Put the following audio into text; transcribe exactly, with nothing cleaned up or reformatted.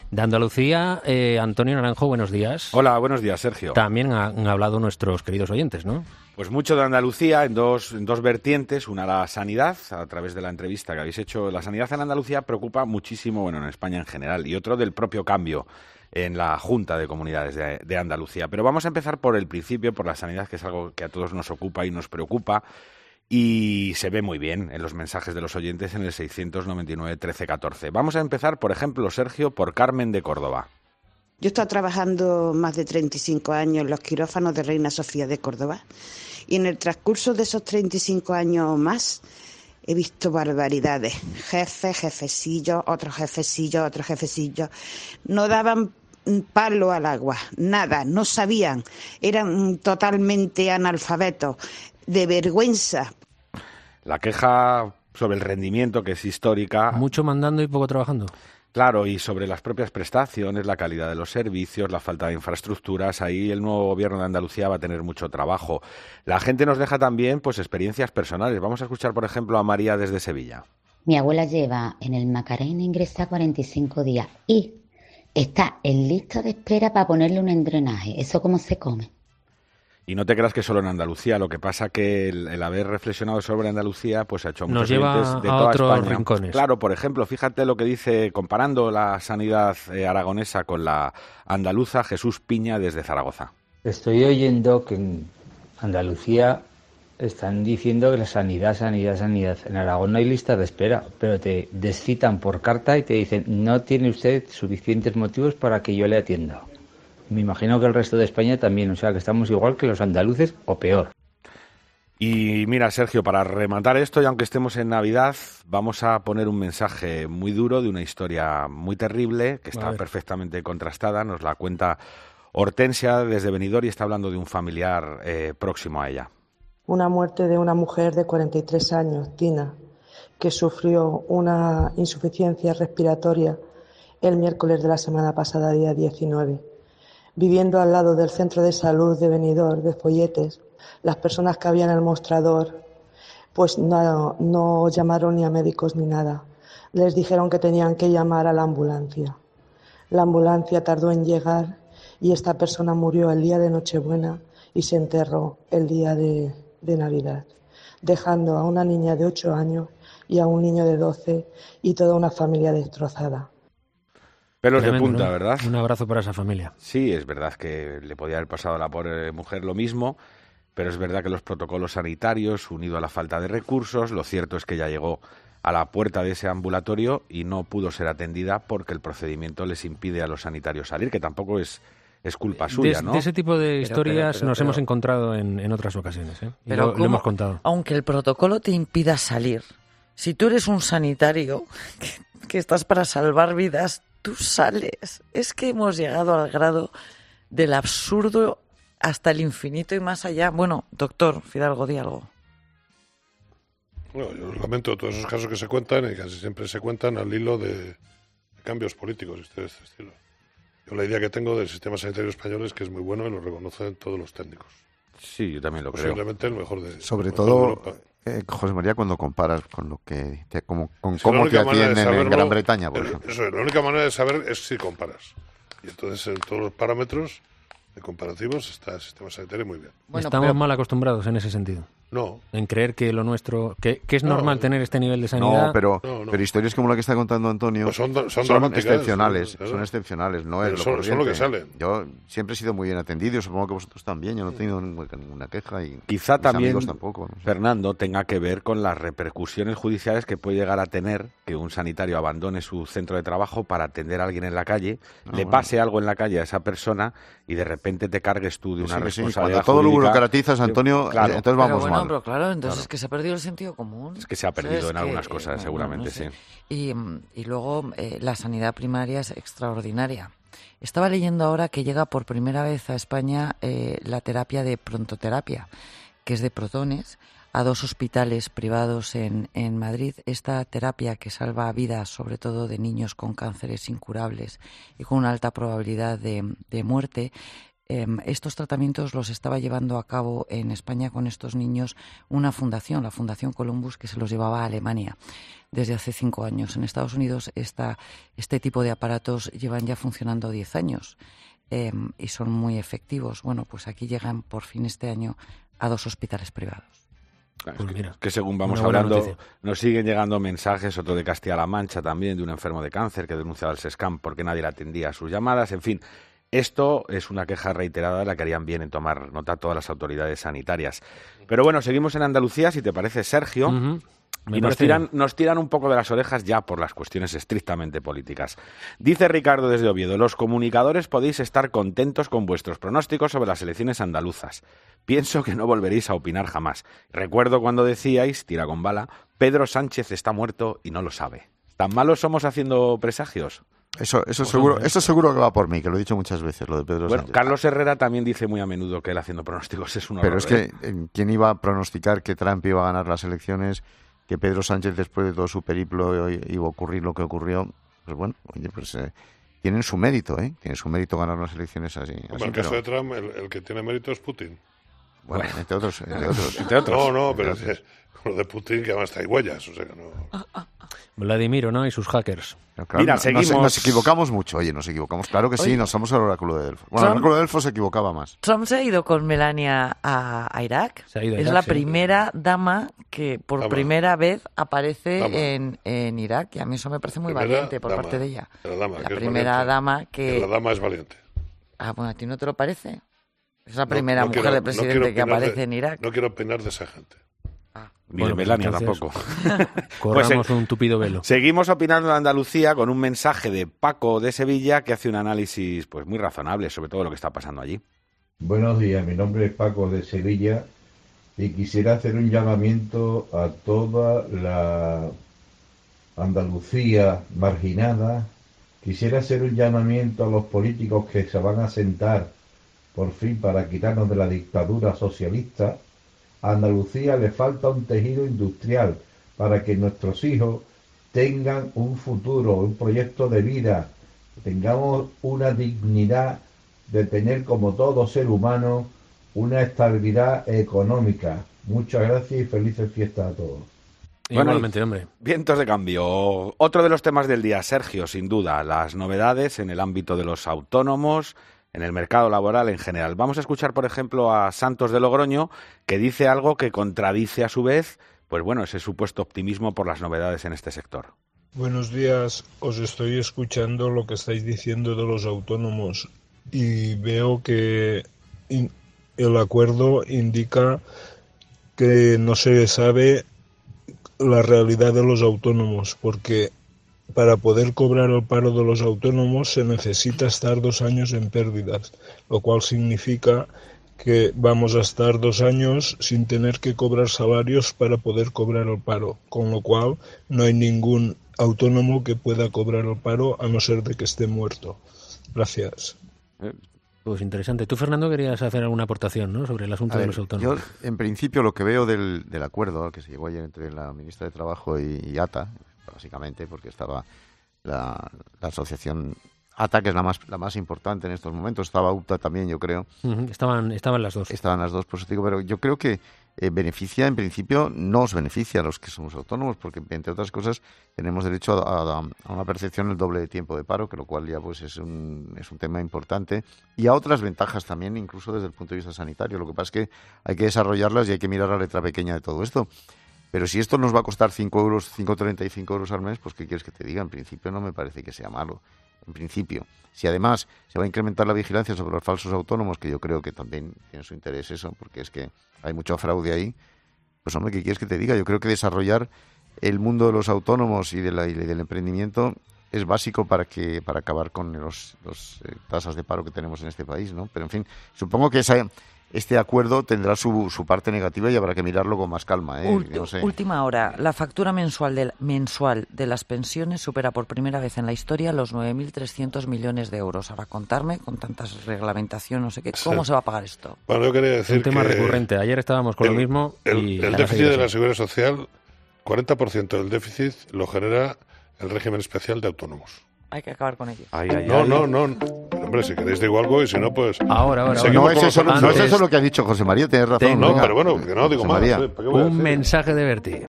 De Andalucía, eh, Antonio Naranjo, buenos días. Hola, buenos días, Sergio. También han hablado nuestros queridos oyentes, ¿no? Pues mucho de Andalucía en dos, en dos vertientes. Una, la sanidad, a través de la entrevista que habéis hecho. La sanidad en Andalucía preocupa muchísimo, bueno, en España en general. Y otro del propio cambio en la Junta de Comunidades de, de Andalucía. Pero vamos a empezar por el principio, por la sanidad, que es algo que a todos nos ocupa y nos preocupa. Y se ve muy bien en los mensajes de los oyentes en el seiscientos noventa y nueve trece catorce. Vamos a empezar, por ejemplo, Sergio, por Carmen de Córdoba. Yo he estado trabajando más de treinta y cinco años en los quirófanos de Reina Sofía de Córdoba y en el transcurso de esos treinta y cinco años o más he visto barbaridades. Jefes, jefecillos, otros jefecillos, otros jefecillos. No daban palo al agua, nada, no sabían, eran totalmente analfabetos, de vergüenza. La queja sobre el rendimiento, que es histórica. Mucho mandando y poco trabajando. Claro, y sobre las propias prestaciones, la calidad de los servicios, la falta de infraestructuras, ahí el nuevo gobierno de Andalucía va a tener mucho trabajo. La gente nos deja también pues experiencias personales. Vamos a escuchar, por ejemplo, a María desde Sevilla. Mi abuela lleva en el Macarena ingresada cuarenta y cinco días y está en lista de espera para ponerle un drenaje. ¿Eso cómo se come? Y no te creas que solo en Andalucía, lo que pasa que el, el haber reflexionado sobre Andalucía pues ha hecho a muchos oyentes de toda otros España. Rincones. Claro, por ejemplo, fíjate lo que dice, comparando la sanidad eh, aragonesa con la andaluza, Jesús Piña desde Zaragoza. Estoy oyendo que en Andalucía están diciendo que la sanidad, sanidad, sanidad. En Aragón no hay lista de espera, pero te descitan por carta y te dicen no tiene usted suficientes motivos para que yo le atienda. Me imagino que el resto de España también, o sea que estamos igual que los andaluces o peor. Y mira, Sergio, para rematar esto, y aunque estemos en Navidad, vamos a poner un mensaje muy duro de una historia muy terrible, que está perfectamente contrastada. Nos la cuenta Hortensia desde Benidorm y está hablando de un familiar eh, próximo a ella. Una muerte de una mujer de cuarenta y tres años, Tina, que sufrió una insuficiencia respiratoria el miércoles de la semana pasada, día diecinueve. Viviendo al lado del centro de salud de Benidorm, de Folletes, las personas que habían en el mostrador pues no, no llamaron ni a médicos ni nada. Les dijeron que tenían que llamar a la ambulancia. La ambulancia tardó en llegar y esta persona murió el día de Nochebuena y se enterró el día de, de Navidad, dejando a una niña de ocho años y a un niño de doce y toda una familia destrozada. Pelos Tremendo, de punta, ¿no? ¿verdad? Un abrazo para esa familia. Sí, es verdad que le podía haber pasado a la pobre mujer lo mismo, pero es verdad que los protocolos sanitarios, unido a la falta de recursos, lo cierto es que ya llegó a la puerta de ese ambulatorio y no pudo ser atendida porque el procedimiento les impide a los sanitarios salir, que tampoco es, es culpa suya, de, ¿no? De ese tipo de historias pero, pero, pero, nos pero, hemos encontrado en, en otras ocasiones, ¿eh? Y pero lo, lo hemos contado. Aunque el protocolo te impida salir, si tú eres un sanitario que, que estás para salvar vidas, tú sales. Es que hemos llegado al grado del absurdo hasta el infinito y más allá. Bueno, doctor Fidalgo, di algo. Bueno, yo lamento todos esos casos que se cuentan y casi siempre se cuentan al hilo de, de cambios políticos de este estilo. Yo la idea que tengo del sistema sanitario español es que es muy bueno y lo reconocen todos los técnicos. Sí, yo también lo creo. Posiblemente el mejor de Sobre mejor todo, de Europa. Eh, José María, cuando comparas con lo que te, como, con Sí, cómo te atienden saberlo, en Gran Bretaña, por el, ejemplo. Eso es, la única manera de saber es si comparas. Y entonces en todos los parámetros de comparativos está el sistema sanitario muy bien. Bueno, Estamos pero... mal acostumbrados en ese sentido. No. En creer que lo nuestro, que, que es no, normal tener este nivel de sanidad. No, pero, no, no. pero historias como la que está contando Antonio pues son, son, son excepcionales, ¿verdad? son excepcionales, no pero es lo son, corriente. son lo que salen. Yo siempre he sido muy bien atendido, supongo que vosotros también, yo no he tenido ninguna queja y quizá mis también amigos tampoco. No sé. Fernando, tenga que ver con las repercusiones judiciales que puede llegar a tener que un sanitario abandone su centro de trabajo para atender a alguien en la calle, Ah, le bueno. pase algo en la calle a esa persona y de repente te cargues tú de una Sí, sí, responsabilidad cuando todo lo jurídica. burocratizas, Antonio, Claro. entonces vamos pero bueno, mal. pero claro, entonces Claro. es que se ha perdido el sentido común. Es que se ha perdido ¿Sabes? en algunas que, cosas, no, seguramente, no sé. sí. Y, y luego eh, la sanidad primaria es extraordinaria. Estaba leyendo ahora que llega por primera vez a España eh, la terapia de prontoterapia, que es de protones, a dos hospitales privados en, en Madrid. Esta terapia que salva vidas, sobre todo de niños con cánceres incurables y con una alta probabilidad de, de muerte, Eh, estos tratamientos los estaba llevando a cabo en España con estos niños una fundación, la Fundación Columbus, que se los llevaba a Alemania desde hace cinco años. En Estados Unidos esta, este tipo de aparatos llevan ya funcionando diez años eh, y son muy efectivos. Bueno, pues aquí llegan por fin este año a dos hospitales privados. Claro, Pues es que, mira, que según vamos una buena hablando, noticia. nos siguen llegando mensajes, otro de Castilla-La Mancha también, de un enfermo de cáncer que denunciaba al SESCAM porque nadie le atendía a sus llamadas. En fin, esto es una queja reiterada de la que harían bien en tomar nota todas las autoridades sanitarias. Pero bueno, seguimos en Andalucía, si te parece, Sergio. Ujú. Me Y nos parece tiran, bien. nos tiran un poco de las orejas ya por las cuestiones estrictamente políticas. Dice Ricardo desde Oviedo, los comunicadores podéis estar contentos con vuestros pronósticos sobre las elecciones andaluzas. Pienso que no volveréis a opinar jamás. Recuerdo cuando decíais, tira con bala, Pedro Sánchez está muerto y no lo sabe. ¿Tan malos somos haciendo presagios? Eso, eso, Pues seguro, hombre. eso seguro que va por mí, que lo he dicho muchas veces, lo de Pedro Bueno, Sánchez. Carlos Herrera también dice muy a menudo que él haciendo pronósticos es un horror. Pero es ¿eh? que, eh, ¿quién iba a pronosticar que Trump iba a ganar las elecciones? Que Pedro Sánchez, después de todo su periplo, iba a ocurrir lo que ocurrió. Pues bueno, oye, pues eh, tienen su mérito, ¿eh? Tienen su mérito ganar las elecciones así. Hombre, así en el caso pero, de Trump, el, el que tiene mérito es Putin. bueno, Bueno. entre otros. Entre otros. Entre otros. No, no, pero Entre es- con lo de Putin que además está hay huellas, o sea que no... Vladimiro, ¿no? Y sus hackers. Pero claro, Mira, no- nos- seguimos. Nos, equivocamos mucho, oye, nos equivocamos. Claro que sí, Oye. nos somos el oráculo de Delfos. Bueno, el Trump- oráculo de Delfos se equivocaba más. Trump se ha ido con Melania a, a Irak. Se ha ido a es Irak, la sí. primera dama que por Dama. primera vez aparece Dama. en, en Irak. Y a mí eso me parece muy Primera valiente por dama. parte de ella. La dama, La que es primera valiente. dama que... La dama es valiente. Ah, bueno, ¿a ti no te lo parece? Es la No- primera no mujer quiero- de no presidente quiero que opinar de- aparece en Irak. No quiero opinar de esa gente. Ni Bueno, de pues Melania entonces- tampoco. Corramos Pues, eh, un tupido velo. Seguimos opinando de Andalucía con un mensaje de Paco de Sevilla que hace un análisis pues muy razonable sobre todo lo que está pasando allí. Buenos días, mi nombre es Paco de Sevilla y quisiera hacer un llamamiento a toda la Andalucía marginada. Quisiera hacer un llamamiento a los políticos que se van a sentar por fin para quitarnos de la dictadura socialista. A Andalucía le falta un tejido industrial para que nuestros hijos tengan un futuro, un proyecto de vida, tengamos una dignidad de tener como todo ser humano una estabilidad económica. Muchas gracias y felices fiestas a todos. Bueno, Igualmente, hombre. Vientos de cambio. Otro de los temas del día, Sergio, sin duda, las novedades en el ámbito de los autónomos, en el mercado laboral en general. Vamos a escuchar, por ejemplo, a Santos de Logroño, que dice algo que contradice a su vez, pues bueno, ese supuesto optimismo por las novedades en este sector. Buenos días, os estoy escuchando lo que estáis diciendo de los autónomos y veo que in- el acuerdo indica que no se sabe la realidad de los autónomos, porque para poder cobrar el paro de los autónomos se necesita estar dos años en pérdidas, lo cual significa que vamos a estar dos años sin tener que cobrar salarios para poder cobrar el paro, con lo cual no hay ningún autónomo que pueda cobrar el paro a no ser de que esté muerto. Gracias. Pues interesante. Tú, Fernando, querías hacer alguna aportación, ¿no?, sobre el asunto A de ver, los autónomos. yo, en principio, lo que veo del, del acuerdo al que se llegó ayer entre la ministra de Trabajo y, y ATA, básicamente, porque estaba la, la asociación ATA, que es la más la más importante en estos momentos, estaba UTA también, yo creo. Ujú, Estaban, estaban las dos. Estaban las dos, por eso te digo, pero yo creo que eh, beneficia, en principio, nos beneficia a los que somos autónomos, porque, entre otras cosas, tenemos derecho a, a, a una percepción del doble de tiempo de paro, que lo cual ya pues es un, es un tema importante, y a otras ventajas también, incluso desde el punto de vista sanitario. Lo que pasa es que hay que desarrollarlas y hay que mirar la letra pequeña de todo esto. Pero si esto nos va a costar cinco euros, cinco coma treinta y cinco euros al mes, pues ¿qué quieres que te diga? En principio no me parece que sea malo. En principio. Si además se va a incrementar la vigilancia sobre los falsos autónomos, que yo creo que también tiene su interés eso, porque es que hay mucho fraude ahí, pues hombre, ¿qué quieres que te diga? Yo creo que desarrollar el mundo de los autónomos y, de la, y del emprendimiento es básico para que para acabar con los, los eh, tasas de paro que tenemos en este país, ¿no? Pero en fin, supongo que esa, este acuerdo tendrá su, su parte negativa y habrá que mirarlo con más calma, ¿eh? Ulti- Yo no sé. Última hora. La factura mensual de, mensual de las pensiones supera por primera vez en la historia los nueve mil trescientos millones de euros. Ahora contarme, con tantas reglamentación, no sé qué, ¿cómo Sí. se va a pagar esto? Bueno, yo quería Es decir un tema que recurrente. Ayer estábamos con el, lo mismo el, y el va a déficit seguir de la así. Seguridad Social, cuarenta por ciento del déficit lo genera el régimen especial de autónomos. Hay que acabar con ello. Ay, ay, No, ay. no, no. Pero Hombre, si queréis digo algo y si no, pues... Ahora, ahora, seguimos No es, con eso, los no es anuncios. eso lo que ha dicho José María, tienes razón. Tengo- No, venga. pero bueno, que no digo José más. María. ¿eh? ¿Para qué voy a Un decir? mensaje de Bertie.